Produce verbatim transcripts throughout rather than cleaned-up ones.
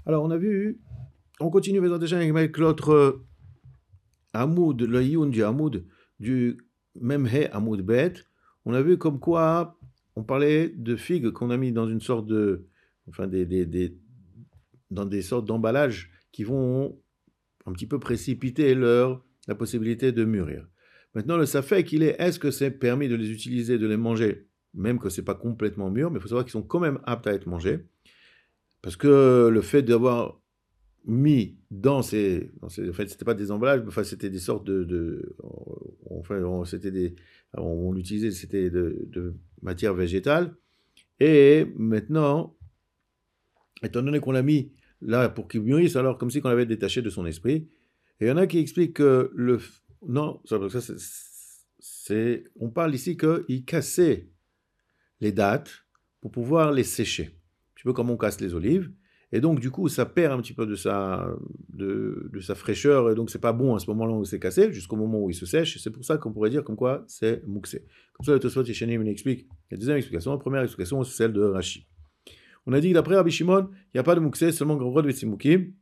Alors, on a vu, on continue avec l'autre Hamoud, le Youn du Hamoud, du Memhe Hamoud Bet. On a vu comme quoi on parlait de figues qu'on a mis dans une sorte de. Enfin, des, des, des, dans des sortes d'emballages qui vont un petit peu précipiter leur, la possibilité de mûrir. Maintenant, le safek, il est, est-ce que c'est permis de les utiliser, de les manger, même que ce n'est pas complètement mûr, mais il faut savoir qu'ils sont quand même aptes à être mangés, parce que le fait d'avoir mis dans ces, dans ces en fait, c'était pas des emballages, enfin, c'était des sortes de, de enfin, on, c'était des, on, on l'utilisait, c'était de, de matière végétale, et maintenant, étant donné qu'on l'a mis là pour qu'il mûrisse, alors comme si on l'avait détaché de son esprit, et il y en a qui expliquent que le, non, ça, ça c'est, c'est, on parle ici qu'il cassait les dattes pour pouvoir les sécher, un petit peu comme on casse les olives. Et donc, du coup, ça perd un petit peu de sa, de, de sa fraîcheur, et donc c'est pas bon à ce moment-là où c'est cassé, jusqu'au moment où il se sèche. C'est pour ça qu'on pourrait dire comme quoi c'est mouxé. Comme ça, le Tosfot Yeshanim explique. Il y a deuxième explication. La première explication, c'est celle de Rashi. On a dit que d'après Rabbi Shimon, il n'y a pas de mouxé, seulement gros de Betsimoukim.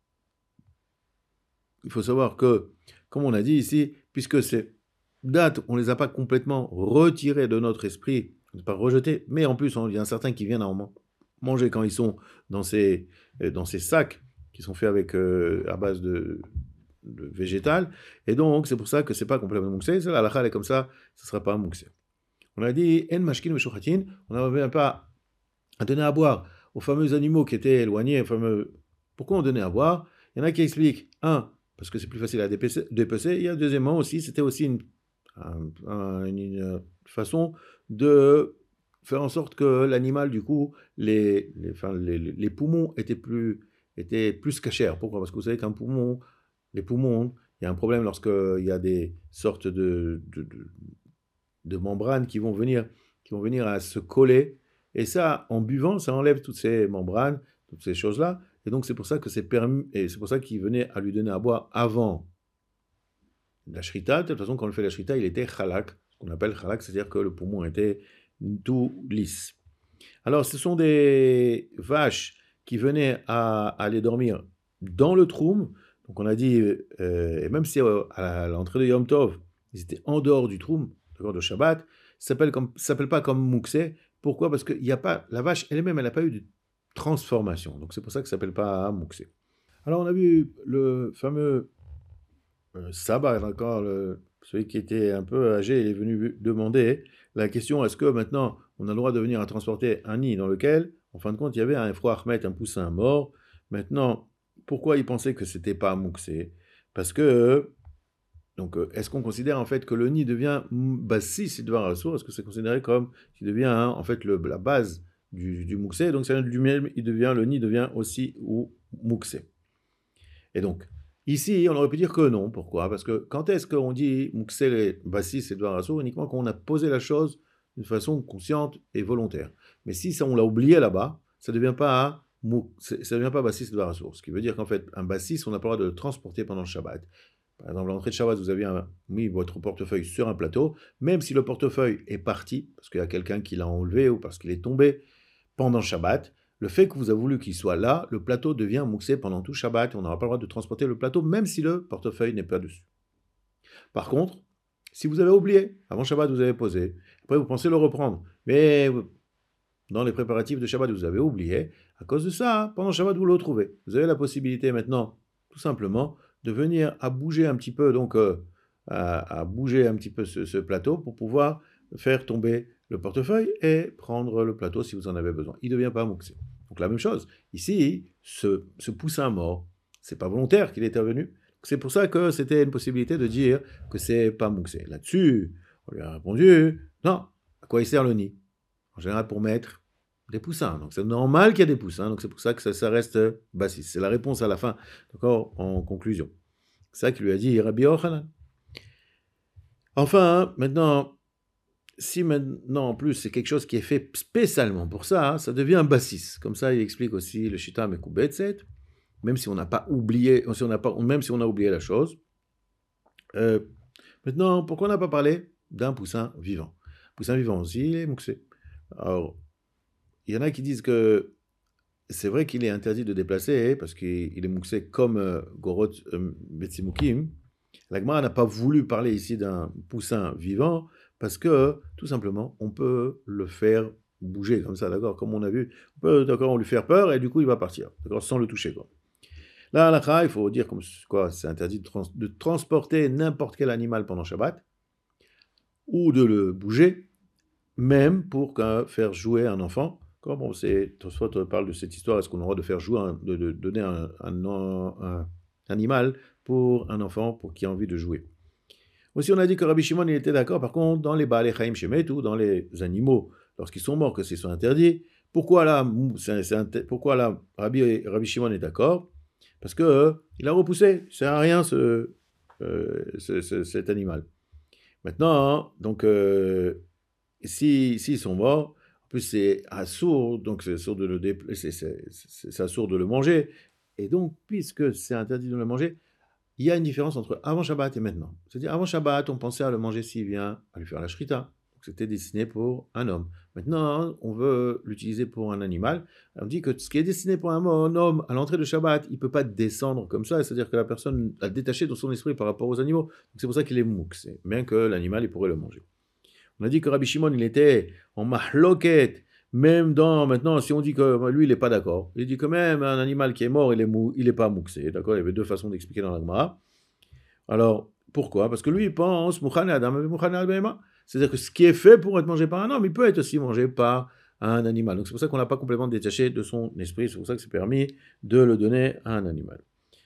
Il faut savoir que, comme on a dit ici, puisque ces dates, on ne les a pas complètement retirées de notre esprit, pas rejetées, mais en plus, il y a certains qui viennent à manger quand ils sont dans ces, dans ces sacs qui sont faits avec, euh, à base de, de végétal, et donc c'est pour ça que c'est pas complètement mouxé. La halakha elle est comme ça, ce ne sera pas mouxé. On a dit en mashkin meshuchatin, on n'avait pas à donner à boire aux fameux animaux qui étaient éloignés. Fameux... Pourquoi on donnait à boire? Il y en a qui expliquent, un, parce que c'est plus facile à dépecer, dépecer. Il y a deuxièmement aussi, c'était aussi une, un, une, une façon de faire en sorte que l'animal, du coup, les, les, enfin, les, les poumons étaient plus, étaient plus cachers. Pourquoi? Parce que vous savez qu'un poumon, les poumons, il y a un problème lorsqu'il y a des sortes de, de, de, de membranes qui vont venir, qui vont venir à se coller. Et ça, en buvant, ça enlève toutes ces membranes, toutes ces choses-là. Et donc, c'est pour ça que c'est permis, et c'est pour ça qu'il venait à lui donner à boire avant la shrita. De toute façon, quand on fait la shrita, il était chalak, ce qu'on appelle chalak, c'est-à-dire que le poumon était tout lisse. Alors, ce sont des vaches qui venaient à, à aller dormir dans le troum. Donc, on a dit, euh, et même si euh, à l'entrée de Yom Tov, ils étaient en dehors du troum, d'accord, de Shabbat, ça ne s'appelle pas comme mouxé. Pourquoi? Parce que y a pas, la vache elle-même, elle n'a pas eu de transformation. Donc, c'est pour ça que ça ne s'appelle pas mouxé. Alors, on a vu le fameux euh, Sabah, encore le, celui qui était un peu âgé, il est venu demander la question, est-ce que maintenant on a le droit de venir à transporter un nid dans lequel, en fin de compte, il y avait un froid Ahmed, un poussin mort. Maintenant, pourquoi il pensait que c'était pas mouxé? Parce que, donc, est-ce qu'on considère en fait que le nid devient bassis et devant rassour? Est-ce que c'est considéré comme qui devient hein, en fait le, la base du, du mouxé? Donc, ça lui-même, il devient, le nid devient aussi ou mouxé. Et donc, ici, on aurait pu dire que non. Pourquoi? Parce que quand est-ce qu'on dit mouxé bassis et devant rassour? Uniquement quand on a posé la chose d'une façon consciente et volontaire. Mais si ça, on l'a oublié là-bas, ça ne devient pas ça ne devient pas bassis et devant rassour. Ce qui veut dire qu'en fait, un bassis, on n'a pas le droit de le transporter pendant le Shabbat. Par exemple, à l'entrée de Shabbat, vous avez un, mis votre portefeuille sur un plateau, même si le portefeuille est parti, parce qu'il y a quelqu'un qui l'a enlevé ou parce qu'il est tombé pendant Shabbat, le fait que vous avez voulu qu'il soit là, le plateau devient mouxé pendant tout Shabbat, on n'aura pas le droit de transporter le plateau, même si le portefeuille n'est pas dessus. Par contre, si vous avez oublié, avant Shabbat vous avez posé, après vous pensez le reprendre, mais dans les préparatifs de Shabbat vous avez oublié, à cause de ça, pendant Shabbat vous le retrouvez. Vous avez la possibilité maintenant, tout simplement, de venir à bouger un petit peu, donc euh, à, à bouger un petit peu ce, ce plateau pour pouvoir faire tomber le portefeuille et prendre le plateau si vous en avez besoin. Il ne devient pas mouxé. Donc la même chose. Ici, ce, ce poussin mort, c'est pas volontaire qu'il est intervenu. C'est pour ça que c'était une possibilité de dire que c'est pas mouxé. Là-dessus, on lui a répondu, non, à quoi il sert le nid? En général pour mettre des poussins. Donc c'est normal qu'il y ait des poussins, donc c'est pour ça que ça, ça reste bassis. C'est la réponse à la fin, d'accord, en conclusion. C'est ça qu'il lui a dit Rabbi Yochanan. Enfin, maintenant, si maintenant en plus c'est quelque chose qui est fait spécialement pour ça, hein, ça devient bassis. Comme ça, il explique aussi le Shita Mekubetset, même si on n'a pas oublié, si on n'a pas, même si on a oublié la chose. Euh, maintenant, pourquoi on n'a pas parlé d'un poussin vivant? Poussin vivant aussi, il est mouxé. Alors, il y en a qui disent que c'est vrai qu'il est interdit de déplacer, parce qu'il est mouxé comme euh, Gorot euh, Betsimukim. La Gemara n'a pas voulu parler ici d'un poussin vivant, parce que, tout simplement, on peut le faire bouger comme ça, d'accord? Comme on a vu, on peut, d'accord, on lui faire peur, et du coup, il va partir, d'accord, sans le toucher, quoi. Là, à la il faut dire comme quoi c'est interdit de, trans de transporter n'importe quel animal pendant Shabbat, ou de le bouger, même pour faire jouer un enfant. Bon, Tosfot parle de cette histoire, est-ce qu'on a le droit de faire jouer, un, de, de donner un, un, un, un animal pour un enfant pour qui a envie de jouer. Aussi, on a dit que Rabbi Shimon il était d'accord, par contre, dans les Baalei Chaim Shemet, ou dans les animaux, lorsqu'ils sont morts, que c'est soit interdit. Pourquoi là, c'est, c'est, pourquoi là Rabbi, Rabbi Shimon est d'accord? Parce qu'il euh, a repoussé, ça sert à rien ce, euh, ce, ce, cet animal. Maintenant, hein, donc, euh, si, s'ils sont morts, en plus c'est assourd, donc c'est assourd de le déplacer, c'est, c'est, c'est assourd de le manger. Et donc, puisque c'est interdit de le manger, il y a une différence entre avant Shabbat et maintenant. C'est-à-dire, avant Shabbat, on pensait à le manger s'il vient à lui faire la shrita. C'était destiné pour un homme. Maintenant, on veut l'utiliser pour un animal. On dit que ce qui est destiné pour un homme, à l'entrée de Shabbat, il ne peut pas descendre comme ça. C'est-à-dire que la personne a détaché de son esprit par rapport aux animaux. Donc c'est pour ça qu'il est mouk. Bien que l'animal, il pourrait le manger. On a dit que Rabbi Shimon, il était en mahloket. Même dans, maintenant, si on dit que lui, il n'est pas d'accord, il dit que même un animal qui est mort, il est, mou, il est pas mouxé, d'accord? Il y avait deux façons d'expliquer dans la Gemara. Alors, pourquoi? Parce que lui, il pense, c'est-à-dire que ce qui est fait pour être mangé par un homme, il peut être aussi mangé par un animal. Donc c'est pour ça qu'on n'a pas complètement détaché de son esprit, c'est pour ça que c'est permis de le donner à un animal.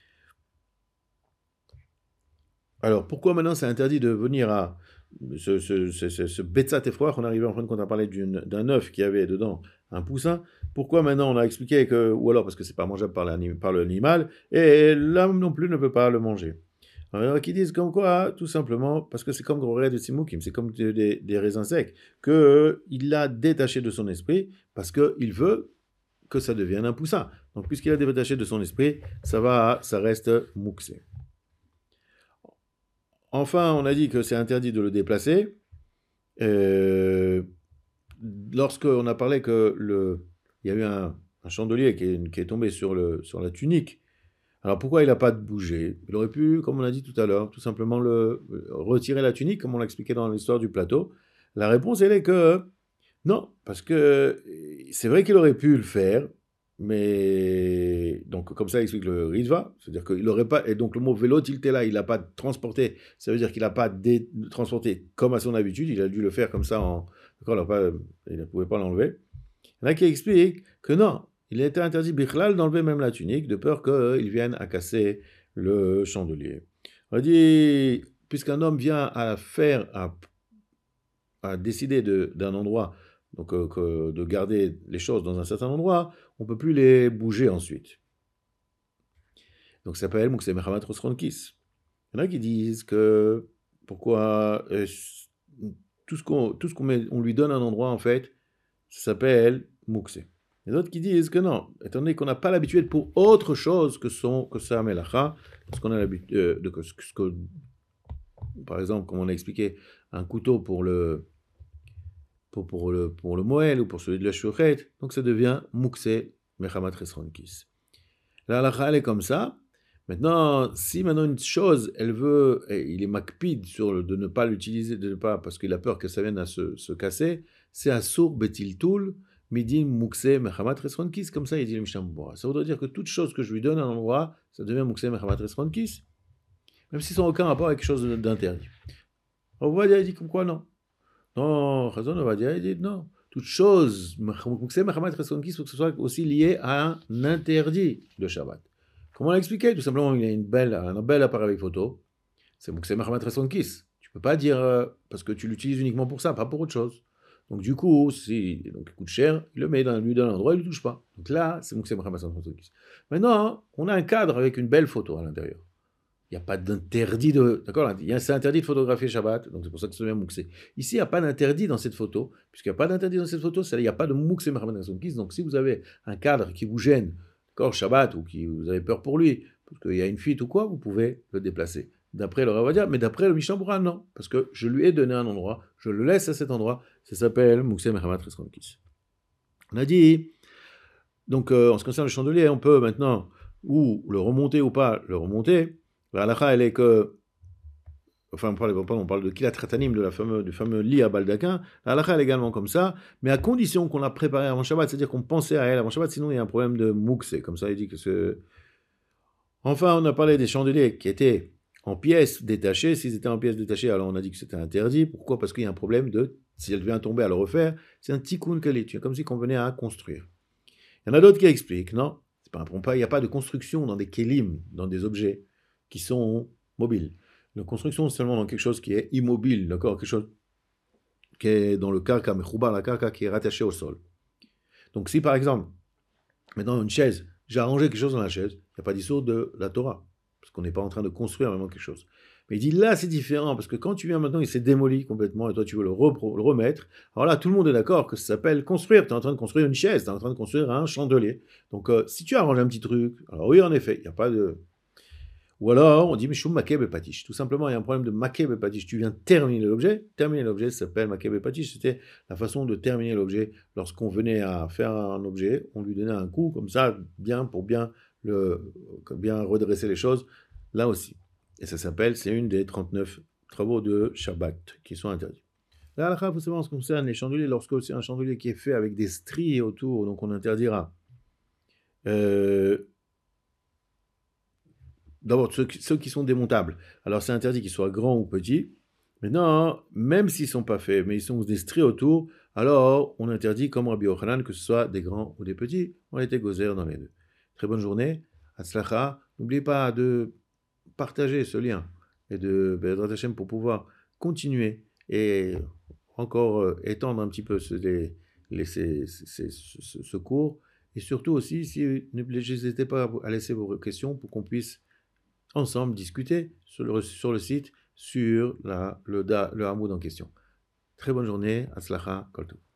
Alors, pourquoi maintenant c'est interdit de venir à ce, ce, ce, ce, ce Betzat Efroach, on arrivait en fin de compte à parler d'un œuf qui avait dedans un poussin. Pourquoi maintenant on a expliqué que, ou alors parce que c'est pas mangeable par l'animal, et l'homme non plus ne peut pas le manger. Alors, qui disent comme quoi, tout simplement, parce que c'est comme Goré de Tsimukim, c'est comme des, des raisins secs, qu'il euh, l'a détaché de son esprit, parce qu'il veut que ça devienne un poussin. Donc, puisqu'il a détaché de son esprit, ça va, ça reste mouxé. Enfin, on a dit que c'est interdit de le déplacer. Euh, Lorsqu'on a parlé que le, il y a eu un, un chandelier qui est, qui est tombé sur, le, sur la tunique, alors pourquoi il n'a pas bougé? Il aurait pu, comme on a dit tout à l'heure, tout simplement le, retirer la tunique, comme on l'a expliqué dans l'histoire du plateau. La réponse, elle est que non, parce que c'est vrai qu'il aurait pu le faire, mais donc comme ça il explique le Ritva, c'est-à-dire qu'il n'aurait pas, et donc le mot vélo tilté là, il n'a pas transporté, ça veut dire qu'il n'a pas dé, transporté comme à son habitude, il a dû le faire comme ça, en, pas, il ne pouvait pas l'enlever. Il y en a qui expliquent que non, il était interdit bichlal d'enlever même la tunique, de peur qu'ils viennent à casser le chandelier. On dit, puisqu'un homme vient à faire, à, à décider d'un endroit, donc euh, que de garder les choses dans un certain endroit, on ne peut plus les bouger ensuite. Donc ça s'appelle Mouksé Mechamat Rosronkis. Il y en a qui disent que pourquoi euh, tout ce qu'on tout ce qu'on met, on lui donne un endroit en fait, ça s'appelle Mouksé. Il y a d'autres qui disent que non, étant donné qu'on n'a pas l'habitude pour autre chose que son que sa melacha, parce qu'on a l'habitude euh, de que, que, que, par exemple, comme on a expliqué, un couteau pour le pour, pour le pour le moël ou pour celui de la chouchet, donc ça devient Mouksé Mechamat Resronkis. La halacha elle est comme ça. Maintenant, si maintenant une chose, elle veut, il est makpid sur le, de ne pas l'utiliser, de ne pas, parce qu'il a peur que ça vienne à se, se casser, c'est assour betil toul, midin mukse mechamat resronkis, comme ça il dit le Mishnah Berurah. Ça voudrait dire que toute chose que je lui donne à un endroit, ça devient mukse mechamat resronkis, même s'ils n'ont aucun rapport avec quelque chose d'interdit. On va dire, il dit comme quoi non. Non, Chazon, on va dire, il dit non. Toute chose, mukse mechamat resronkis, il faut que ce soit aussi lié à un interdit de Shabbat. Comment on l'a expliqué? Tout simplement, il a une belle, un bel appareil photo. C'est Mouksé Mechamat Resronkis. Tu ne peux pas dire, euh, parce que tu l'utilises uniquement pour ça, pas pour autre chose. Donc du coup, si donc, il coûte cher, il le met dans lui d'un endroit, il ne le touche pas. Donc là, c'est Mouksé Mechamat Resronkis. Maintenant, on a un cadre avec une belle photo à l'intérieur. Il n'y a pas d'interdit de... D'accord? C'est interdit de photographier Shabbat, donc c'est pour ça que ça devient Mouksé. Ici, il n'y a pas d'interdit dans cette photo. Puisqu'il n'y a pas d'interdit dans cette photo, il n'y a pas de Mouksé Mechamat Resronkis. Donc si vous avez un cadre qui vous gêne, Shabbat, ou qui vous avez peur pour lui, parce qu'il y a une fuite ou quoi, vous pouvez le déplacer. D'après le Ravadia, mais d'après le Mishnah Berurah, non, parce que je lui ai donné un endroit, je le laisse à cet endroit, ça s'appelle Mouksé Mechamat Resronkis. On a dit, Donc, euh, en ce qui concerne le chandelier, on peut maintenant ou le remonter ou pas le remonter. La halakha, elle est que, enfin, on parle, on parle de kilat ratanim, de la fameux, du fameux lit à baldaquin. La halakha, elle est également comme ça, mais à condition qu'on l'a préparé avant Shabbat, c'est-à-dire qu'on pensait à elle avant Shabbat, sinon il y a un problème de moukse, comme ça il dit que c'est... Enfin, on a parlé des chandeliers qui étaient en pièces détachées. S'ils étaient en pièces détachées, alors on a dit que c'était interdit. Pourquoi? Parce qu'il y a un problème de, si elle vient tomber à le refaire, c'est un tikkun kalit, comme si on venait à construire. Il y en a d'autres qui expliquent, non, c'est pas un, il n'y a pas de construction dans des kelim, dans des objets qui sont mobiles. La construction, c'est seulement dans quelque chose qui est immobile, d'accord, quelque chose qui est dans le karka, mechoubar, la karka, qui est rattaché au sol. Donc si par exemple, maintenant une chaise, j'ai arrangé quelque chose dans la chaise, il n'y a pas d'issue de la Torah, parce qu'on n'est pas en train de construire vraiment quelque chose. Mais il dit là c'est différent, parce que quand tu viens maintenant, il s'est démoli complètement, et toi tu veux le, re- le remettre, alors là tout le monde est d'accord que ça s'appelle construire, tu es en train de construire une chaise, tu es en train de construire un chandelier. Donc euh, si tu arranges un petit truc, alors oui en effet, il n'y a pas de... Ou alors on dit Mishum Makeb et Patish. Tout simplement, il y a un problème de Makeb et Patish. Tu viens terminer l'objet, terminer l'objet, ça s'appelle Makeb et Patish. C'était la façon de terminer l'objet. Lorsqu'on venait à faire un objet, on lui donnait un coup comme ça, bien pour bien, le, bien redresser les choses, là aussi. Et ça s'appelle, c'est une des trente-neuf travaux de Shabbat qui sont interdits. Là, il faut savoir en ce qui concerne les chandeliers, lorsque c'est un chandelier qui est fait avec des stries autour, donc on interdira. Euh, D'abord, ceux, ceux qui sont démontables. Alors, c'est interdit qu'ils soient grands ou petits. Maintenant, même s'ils ne sont pas faits, mais ils sont des stries autour, alors on interdit, comme Rabbi Yochanan, que ce soit des grands ou des petits. On a été gozer dans les deux. Très bonne journée. Hatzlacha. N'oubliez pas de partager ce lien et de Bezrat Hashem pour pouvoir continuer et encore euh, étendre un petit peu ce, les, les, ces, ces, ce, ce cours. Et surtout aussi, si, n'hésitez pas à laisser vos questions pour qu'on puisse ensemble discuter sur le, sur le site sur la, le, le hamoud en question. Très bonne journée, Hatzlacha, Kol Tov.